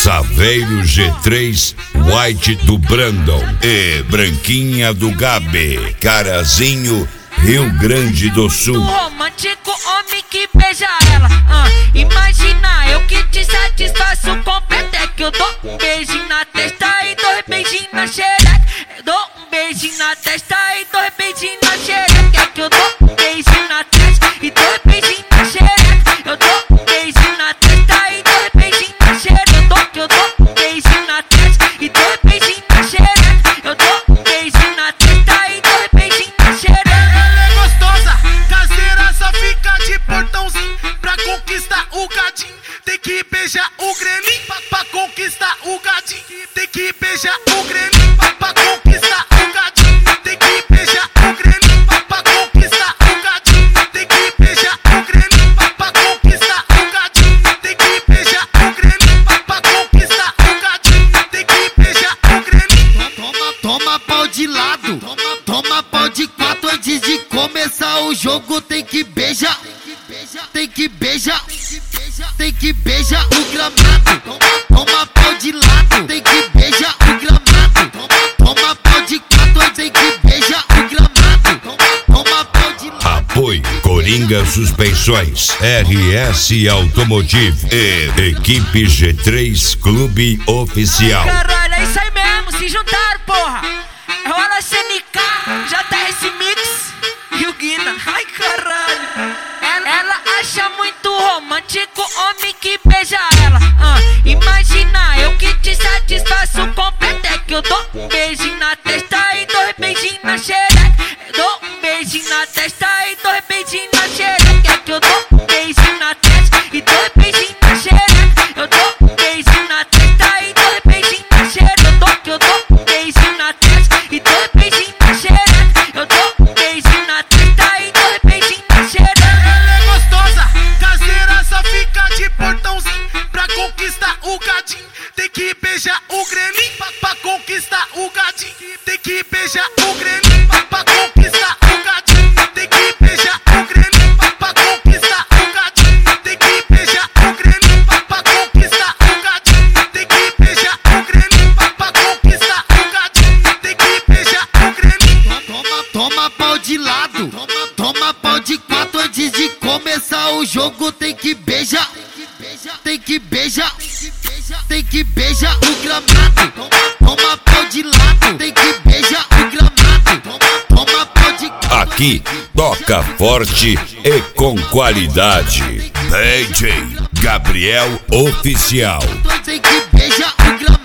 Saveiro G3, White do Brandon e Branquinha do Gabi, Carazinho, Rio Grande do Sul. Romântico homem que beija ela, imagina eu que te satisfaço completo. É que eu dou um beijinho na testa e 2 beijinhos na xereca. Eu dou um beijinho na testa e 2 beijinhos na xereca. É que eu dou um beijinho na testa e 2 beijinhos na xereca. Eu dou um beijinho na testa e 2 beijinhos na xereca. Eu dou um beijinho na testa e 2 beijinhos na xereca. Eu dou um beijinho na testa e 2 beijinhos na xereca. Ela é gostosa, caseira, só fica de portãozinho. Pra conquistar o gadinho, tem que beijar o grelhinho. Pra conquistar o gadinho, tem que beijar o grelhinho. Pra conquistar o gadinho, tem que beijar o grelhinho. Pra conquistar o gadinho, tem que beijar o grelhinho. Pra conquistar o gadinho, tem que beijar o grelhinho. Pra conquistar o gadinho, tem que beijar o grelhinho. Toma pau de lado, toma pau de 4 antes de começar o jogo. Tem que beijar, tem que beijar, tem que beijar o gramado. Toma pau de lado, tem que beijar o gramado. Toma pau de 4, tem que beijar o gramado. Toma pau de lado. Apoio Coringa Suspensões, RS Automotive e Equipe G3 Clube Oficial. Caralho, é isso aí mesmo, se juntaram, porra. Rola CNK, JS Mix e o Guina. Ai, caralho. Ela acha muito romântico homem que beija ela, imagina eu que te satisfaço completo. É que eu dou um beijinho na testa e 2 beijinhos na xereca. Eu dou um beijinho na testa e 2 beijinhos na xereca. É que eu dou um beijinho na testa e 2 beijinhos na xereca. Eu dou um beijinho na testa e 2 beijinhos na xereca. Eu dou um beijinho na testa e 2 beijinhos na xereca. Eu dou um beijinho na testa e 2 beijinhos na xereca. Ela é gostosa, caseira, só fica de portãozinho. Pra conquistar o gadinho, tem que beijar o grelhinho. Pra conquistar o gadinho, tem que beijar o grelhinho. Pra conquistar o gadinho, tem que beijar o grelhinho. Pra conquistar o gadinho, tem que beijar o grelhinho. Pra conquistar o gadinho, tem que beijar o grelhinho. Pra conquistar o gadinho, tem que beijar o grelhinho. Toma pau de lado, toma pau de 4 antes de começar o jogo. Tem que beijar, tem que beijar, tem que beijar o gramado. Toma pau de lado, tem que beijar o gramado. Toma pau de... Aqui toca forte e com qualidade. DJ Gabriel Oficial. Tem que beijar o gramado.